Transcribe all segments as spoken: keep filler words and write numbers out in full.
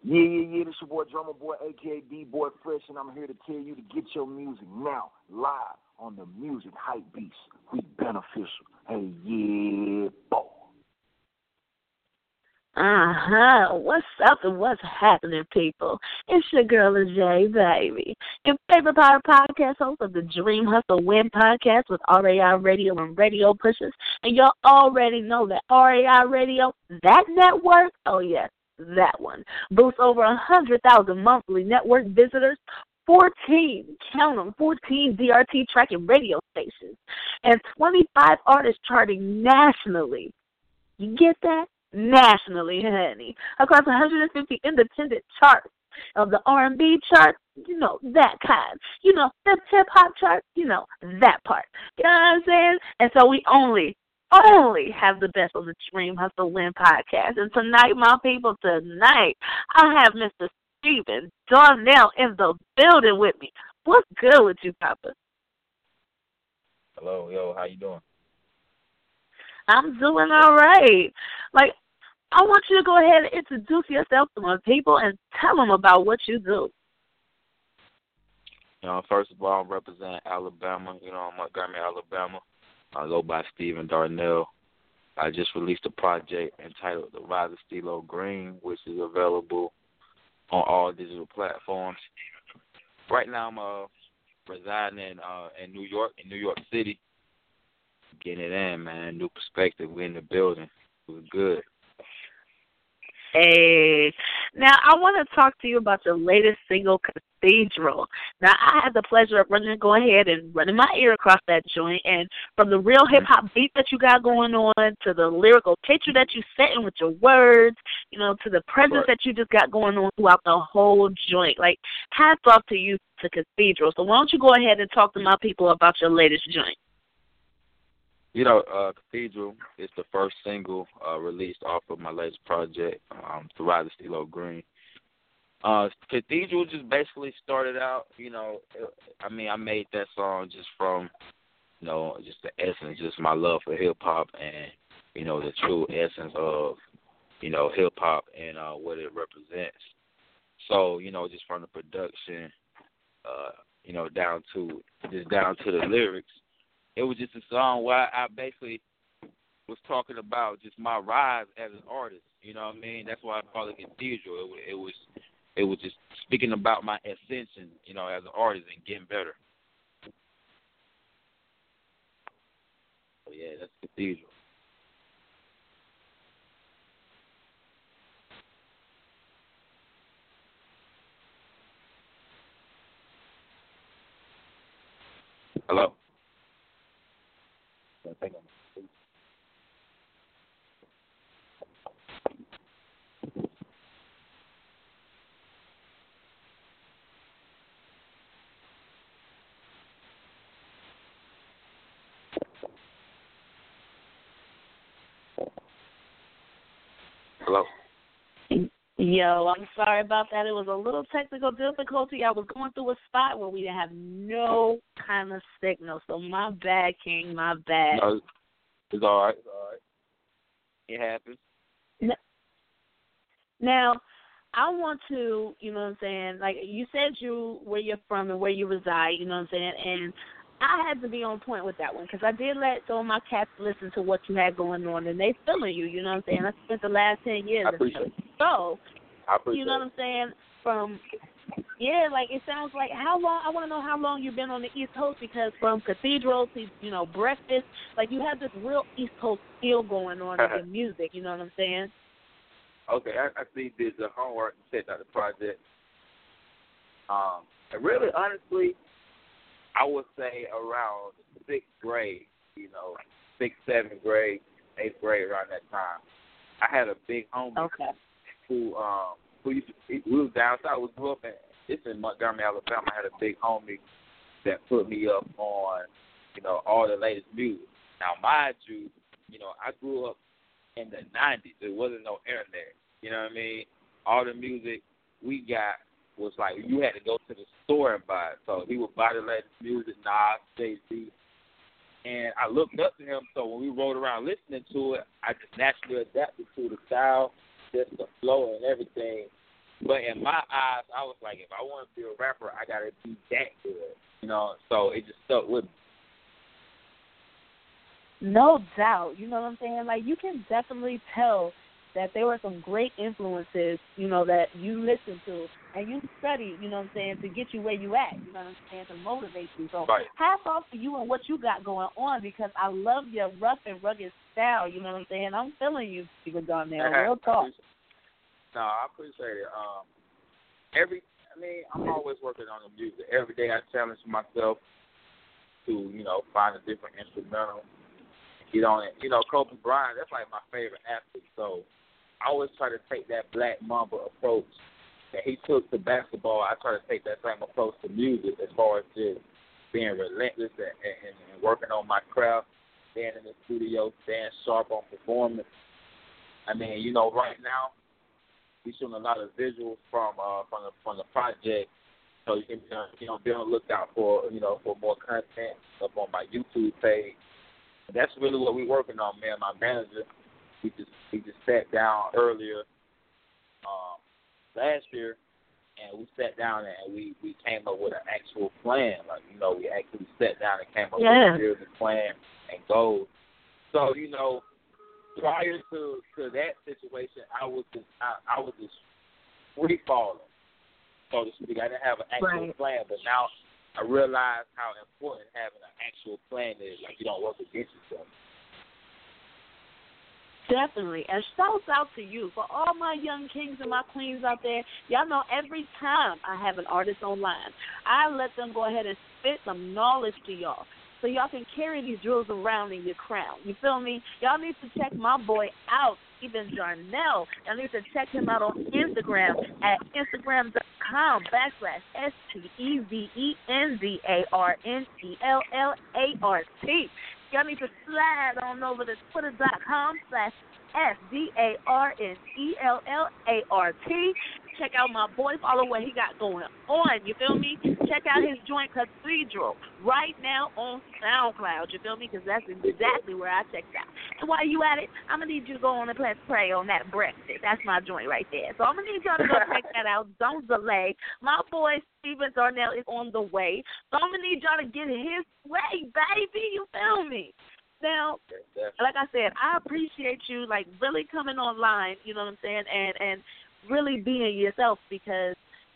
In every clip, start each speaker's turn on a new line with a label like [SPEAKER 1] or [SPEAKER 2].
[SPEAKER 1] Yeah, yeah, yeah, this your boy Drummer Boy, a k a. D-Boy Fresh, and I'm here to tell you to get your music now, live on the Music Hype Beast. We beneficial. Hey, yeah, boy.
[SPEAKER 2] Uh-huh. What's up and what's happening, people? It's your girl, Jay, baby. Your favorite power podcast host of the Dream Hustle Win podcast with R A I Radio and Radio Pushers. And y'all already know that R A I Radio, that network, oh, yes, that one, boosts over one hundred thousand monthly network visitors, fourteen, count them, fourteen D R T tracking radio stations, and twenty-five artists charting nationally. You get that? Nationally, honey, across one hundred fifty independent charts of the R and B chart, you know, that kind. You know, the hip-hop chart, you know, that part. You know what I'm saying? And so we only, only have the best on the Dream Hustle Win podcast. And tonight, my people, tonight, I have Mister Stephen Darnell in the building with me. What's good with you, Papa?
[SPEAKER 3] Hello, yo, how you doing?
[SPEAKER 2] I'm doing all right. Like, I want you to go ahead and introduce yourself to my people and tell them about what you do.
[SPEAKER 3] You know, first of all, I represent Alabama, you know, Montgomery, Alabama. I go by Stephen Darnell. I just released a project entitled The Rise of CeeLo Green, which is available on all digital platforms. Right now, I'm uh, residing in, uh, in New York, in New York City. Getting it in, man. New perspective. We're in the building. It was good.
[SPEAKER 2] Hey, now I want to talk to you about your latest single, Cathedral. Now, I had the pleasure of running, go ahead and running my ear across that joint, and from the real hip-hop beat that you got going on to the lyrical picture that you set in with your words, you know, to the presence
[SPEAKER 3] Right.
[SPEAKER 2] that you just got going on throughout the whole joint. Like, hats off to you to Cathedral. So why don't you go ahead and talk to my people about your latest joint?
[SPEAKER 3] You know, uh, Cathedral is the first single uh, released off of my latest project, um, The Rise of CeeLo Green. Uh, Cathedral just basically started out, you know, I mean, I made that song just from, you know, just the essence, just my love for hip-hop and, you know, the true essence of, you know, hip-hop and uh, what it represents. So, you know, just from the production, uh, you know, down to, just down to the lyrics. It was just a song where I basically was talking about just my rise as an artist. You know what I mean? That's why I call it Cathedral. It, wa- it was, it was just speaking about my ascension, you know, as an artist and getting better. So yeah, that's Cathedral. Hello. I think I'm- Hello.
[SPEAKER 2] Yo, I'm sorry about that. It was a little technical difficulty. I was going through a spot where we didn't have no kind of signal. So my bad, King, my bad.
[SPEAKER 3] No, it's all right. It's all right. It happens.
[SPEAKER 2] Now, I want to, you know what I'm saying, like you said you where you're from and where you reside, you know what I'm saying, and I had to be on point with that one because I did let some of my cats listen to what you had going on, and they feeling you, you know what I'm saying. I spent the last ten years.
[SPEAKER 3] I appreciate it.
[SPEAKER 2] So,
[SPEAKER 3] I appreciate
[SPEAKER 2] you know what I'm saying, from, yeah, like it sounds like how long, I want to know how long you've been on the East Coast because from Cathedral to, you know, Breakfast, like you have this real East Coast feel going on in your music, you know what I'm saying.
[SPEAKER 3] Okay, I, I see did the homework and checked out the project. Um, and really, honestly, I would say around sixth grade, you know, sixth, seventh grade, eighth grade, around that time. I had a big homie
[SPEAKER 2] Okay.
[SPEAKER 3] who um who used to we was down south. We grew up in it's in Montgomery, Alabama. I had a big homie that put me up on, you know, all the latest music. Now, mind you, you know, I grew up in the nineties. There wasn't no internet. You know what I mean? All the music we got was like you had to go to the store and buy it. So he would buy the latest music, Nas, Jay-Z. And I looked up to him, so when we rode around listening to it, I just naturally adapted to the style, just the flow and everything. But in my eyes, I was like, if I want to be a rapper, I got to be that good, you know. So it just stuck with me.
[SPEAKER 2] No doubt. You know what I'm saying? Like, you can definitely tell that there were some great influences, you know, that you listened to and you studied, you know what I'm saying, to get you where you at, you know what I'm saying, to motivate you. So
[SPEAKER 3] right.
[SPEAKER 2] hats off to you and what you got going on, because I love your rough and rugged style, you know what I'm saying? I'm feeling you, Stephen Darnell. Real talk.
[SPEAKER 3] No, I appreciate it. Um, every, I mean, I'm always working on the music. Every day I challenge myself to, you know, find a different instrumental, get on it. You know, Kobe Bryant, that's like my favorite athlete. So I always try to take that Black Mamba approach that he took to basketball. I try to take that same approach to music, as far as just being relentless and, and, and working on my craft, staying in the studio, staying sharp on performance. I mean, you know, right now we're shooting a lot of visuals from uh, from the from the project, so you can you know be on the lookout for you know for more content up on my YouTube page. That's really what we're working on, man. My manager, we just we just sat down earlier um, last year, and we sat down and we, we came up with an actual plan. Like, you know, we actually sat down and came up
[SPEAKER 2] yeah.
[SPEAKER 3] with a business plan and goals. So, you know, prior to, to that situation, I was just I, I was just free falling, so to speak. I didn't have an actual
[SPEAKER 2] right.
[SPEAKER 3] plan, but now I realize how important having an actual plan is. Like, you don't work against yourself.
[SPEAKER 2] Definitely. And shouts out to you. For all my young kings and my queens out there, y'all know every time I have an artist online, I let them go ahead and spit some knowledge to y'all, so y'all can carry these jewels around in your crown. You feel me? Y'all need to check my boy out, Stephen Darnell. Y'all need to check him out on Instagram at Instagram.com backslash S T E V E N D A R N E L L A R T. Y'all need to slide on over to Twitter.com slash S D A R N E L L A R T. Check out my boy. Follow what he got going on. You feel me? Check out his joint Cathedral right now on SoundCloud. You feel me? Because that's exactly where I checked out. And while you at it, I'm going to need you to go on and let's pray on that breakfast. That's my joint right there. So I'm going to need y'all to go check that out. Don't delay. My boy Stephen Darnell is on the way. So I'm going to need y'all to get his way, baby. You feel me? Now, like I said, I appreciate you, like, really coming online, you know what I'm saying, and, and really being yourself, because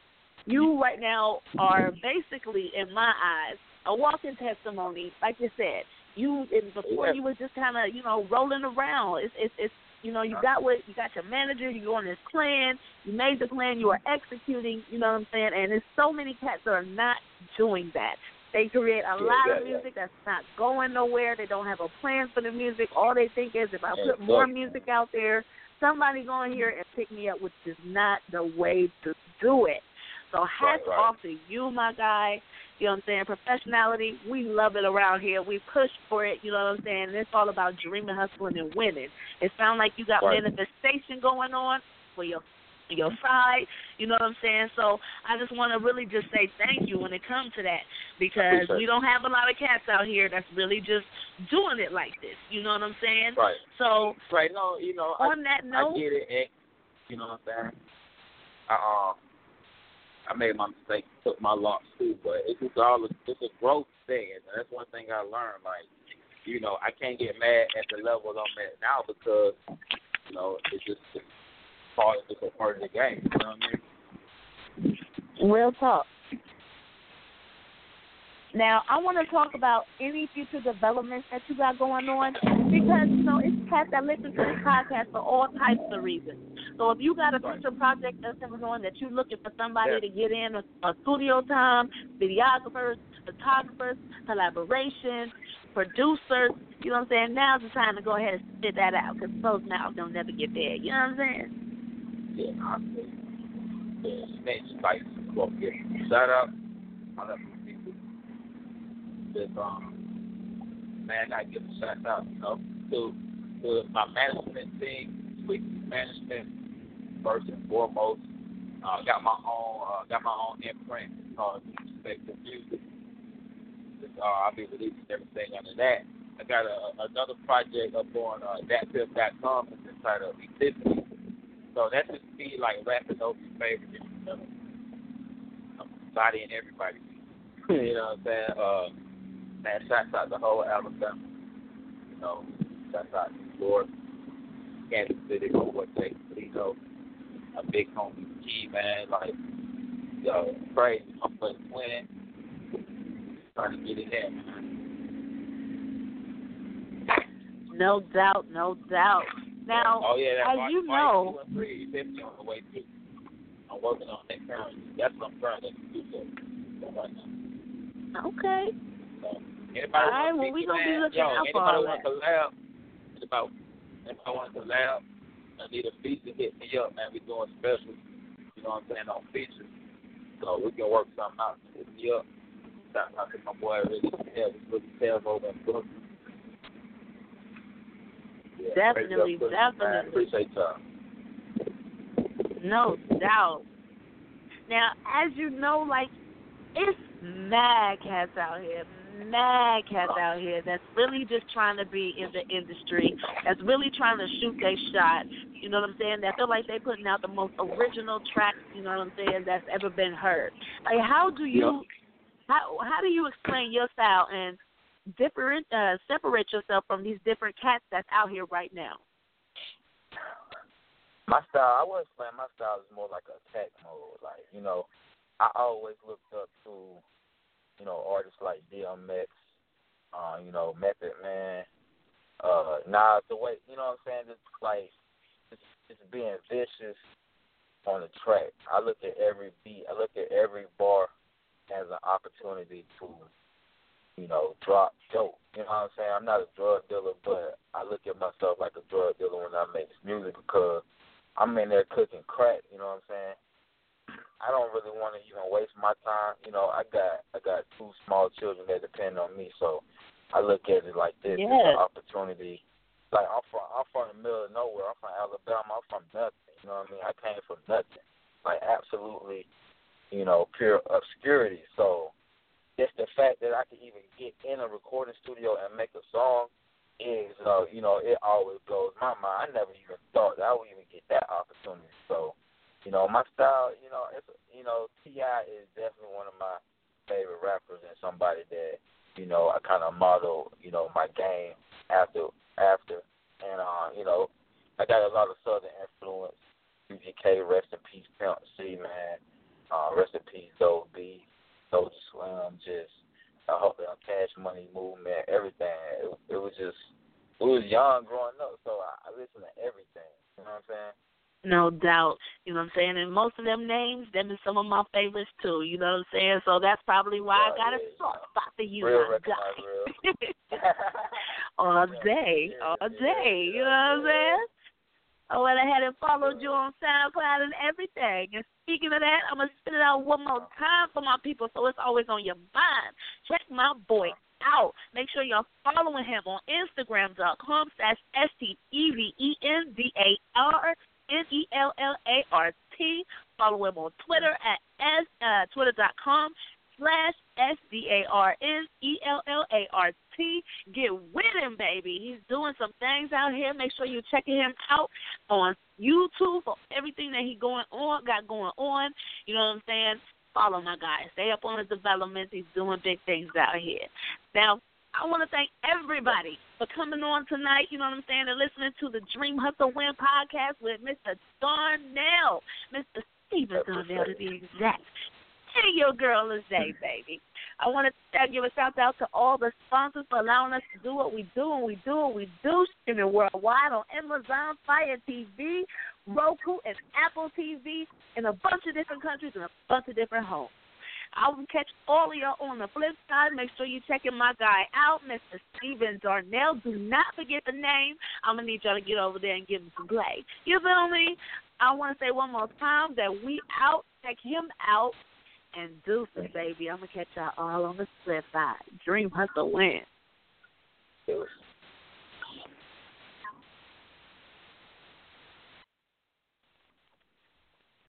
[SPEAKER 2] you right now are basically, in my eyes, a walking testimony. Like you said, you before
[SPEAKER 3] yeah.
[SPEAKER 2] you was just kind of, you know, rolling around. It's, it's, it's, you know, you got what you got your manager. You on this plan. You made the plan. You are executing. You know what I'm saying? And there's so many cats that are not doing that. They create a
[SPEAKER 3] yeah,
[SPEAKER 2] lot
[SPEAKER 3] yeah,
[SPEAKER 2] of music
[SPEAKER 3] yeah.
[SPEAKER 2] that's not going nowhere. They don't have a plan for the music. All they think is, if I put more music out there, somebody going to hear it and pick me up, which is not the way to do it. So hats
[SPEAKER 3] right, right.
[SPEAKER 2] off to you, my guy. You know what I'm saying? Professionality, we love it around here. We push for it, you know what I'm saying? And it's all about dreaming, hustling, and winning. It sounds like you got
[SPEAKER 3] right.
[SPEAKER 2] manifestation going on for your your side, you know what I'm saying? So I just want to really just say thank you when it comes to that, because we don't have a lot of cats out here that's really just doing it like this, you know what I'm saying?
[SPEAKER 3] Right.
[SPEAKER 2] So
[SPEAKER 3] right, no, you know,
[SPEAKER 2] on
[SPEAKER 3] I,
[SPEAKER 2] that note,
[SPEAKER 3] I get it, and, you know what I'm saying? I, uh, I made my mistake, took my loss too, but it's just all, it's a growth thing, and that's one thing I learned. Like, you know, I can't get mad at the level I'm at now, because, you know, it's just it's part of, it's a part of the game, you know what I mean?
[SPEAKER 2] Real talk. Now, I want to talk about any future developments that you got going on, because, you know, it's cats that listen to this podcast for all types of reasons. So if you got a future project that's going on that you're looking for somebody
[SPEAKER 3] yeah.
[SPEAKER 2] to get in, a, a studio time, videographers, photographers, collaborations, producers, you know what I'm saying? Now's the time to go ahead and spit that out, because closed mouths don't never get there. You know what I'm saying?
[SPEAKER 3] Yeah, I see. Yeah, snitch, like, well, yeah. Shout out. I love people. This, um, man, I give a shout out, you know, to, to my management team, Sweet Management, first and foremost. Uh, got my own, uh, got my own imprint called Respective Music. Uh, I'll be releasing everything under that. I got a, another project up on uh, dat pip dot com. It's entitled Epiphany.
[SPEAKER 4] So that's just me, like, rapping over your favorite, you know, body and everybody. You know what I'm saying? Uh, man, shouts out the whole Alabama. You know, shouts out to New York, Kansas City, Forte, Toledo, a big homie, Key, man. Like, yo, crazy. I'm playing winning. Trying to get it in, man.
[SPEAKER 2] No doubt, no doubt. Now,
[SPEAKER 4] oh, yeah, that
[SPEAKER 2] as you know,
[SPEAKER 4] two and three, fifty on the way too. I'm working on that currently. That's what I'm currently doing right now.
[SPEAKER 2] Okay.
[SPEAKER 4] So, anybody
[SPEAKER 2] all right, well, we're going to be looking
[SPEAKER 4] yo,
[SPEAKER 2] out for all
[SPEAKER 4] anybody want
[SPEAKER 2] that.
[SPEAKER 4] to collab, it's about, anybody want to collab, I need a feature, hit me up, man. We're doing specials, you know what I'm saying, on features. So we can work something out. Hit me up. Shout out to my boy, really, Tails, really Tails over in Brooklyn. Yeah,
[SPEAKER 2] Definitely,
[SPEAKER 4] Brooklyn,
[SPEAKER 2] definitely.
[SPEAKER 4] Man. Appreciate y'all.
[SPEAKER 2] No doubt. Now, as you know, like, it's mad cats out here, mad cats out here that's really just trying to be in the industry, that's really trying to shoot their shot, you know what I'm saying, that feel like they putting out the most original tracks, you know what I'm saying, that's ever been heard. Like, how do you, how, how do you explain your style and different, uh, separate yourself from these different cats that's out here right now?
[SPEAKER 4] My style, I wouldn't explain my style is more like a attack mode. Like, you know, I always looked up to, you know, artists like D M X, uh, you know, Method Man, uh, Nas, the way, you know what I'm saying, just like, just, just being vicious on the track. I look at every beat, I look at every bar as an opportunity to, you know, drop dope. You know what I'm saying? I'm not a drug dealer, but I look at myself like a drug dealer when I make music because I'm in there cooking crack, you know what I'm saying? I don't really want to even waste my time. You know, I got I got two small children that depend on me, so I look at it like this.
[SPEAKER 2] Yes.
[SPEAKER 4] It's an opportunity. Like, I'm from, I'm from the middle of nowhere. I'm from Alabama. I'm from nothing. You know what I mean? I came from nothing. Like, absolutely, you know, pure obscurity. So just the fact that I can even get in a recording studio and make a song is, uh, you know, it always blows my mind. I never even thought that I would even get that opportunity. So, you know, my style, you know, it's, you know, T I is definitely one of my favorite rappers and somebody that, you know, I kind of model, you know, my game after, after. And, uh, you know, I got a lot of Southern influence. U G K, rest in peace, Pimp C, man. Uh, rest in peace, Doe B, Soulja Slim, just, I hope that Cash Money Movement, everything. It, it was just, it was young growing up, so I, I listened to everything. You know what I'm saying?
[SPEAKER 2] No doubt. You know what I'm saying? And most of them names, them are some of my favorites too. You know what I'm saying? So that's probably why
[SPEAKER 4] yeah,
[SPEAKER 2] I got
[SPEAKER 4] yeah,
[SPEAKER 2] a soft spot for you,
[SPEAKER 4] real
[SPEAKER 2] my guy.
[SPEAKER 4] real.
[SPEAKER 2] all
[SPEAKER 4] yeah,
[SPEAKER 2] day,
[SPEAKER 4] yeah,
[SPEAKER 2] all
[SPEAKER 4] yeah,
[SPEAKER 2] day.
[SPEAKER 4] yeah,
[SPEAKER 2] You know what I'm
[SPEAKER 4] yeah.
[SPEAKER 2] saying? I went ahead and followed you on SoundCloud and everything. And speaking of that, I'm going to spit it out one more time for my people so it's always on your mind. Check my boy out. Make sure you're following him on Instagram.com slash S T E V E N D A R N E L L A R T. Follow him on Twitter at S, uh, twitter.com slash S D A R N E L L A R T. Get with him, baby. He's doing some things out here. Make sure you're checking him out on YouTube for everything that he going on, got going on. You know what I'm saying? Follow my guy. Stay up on his development. He's doing big things out here. Now, I want to thank everybody for coming on tonight, you know what I'm saying, and listening to the Dream Hustle Win podcast with Mister Darnell, Mister Steven Darnell to be exact. Hey, your girl is Zay, baby. I want to give a shout-out to all the sponsors for allowing us to do what we do, and we do what we do, streaming worldwide on Amazon, Fire T V, Roku, and Apple T V, in a bunch of different countries and a bunch of different homes. I will catch all of y'all on the flip side. Make sure you're checking my guy out, Mister Steven Darnell. Do not forget the name. I'm going to need y'all to get over there and give him some play. You feel me? I want to say one more time that we out. Check him out. And deuces, baby. I'm going to catch y'all all on the flip side. Dream Hustle Win.
[SPEAKER 4] It was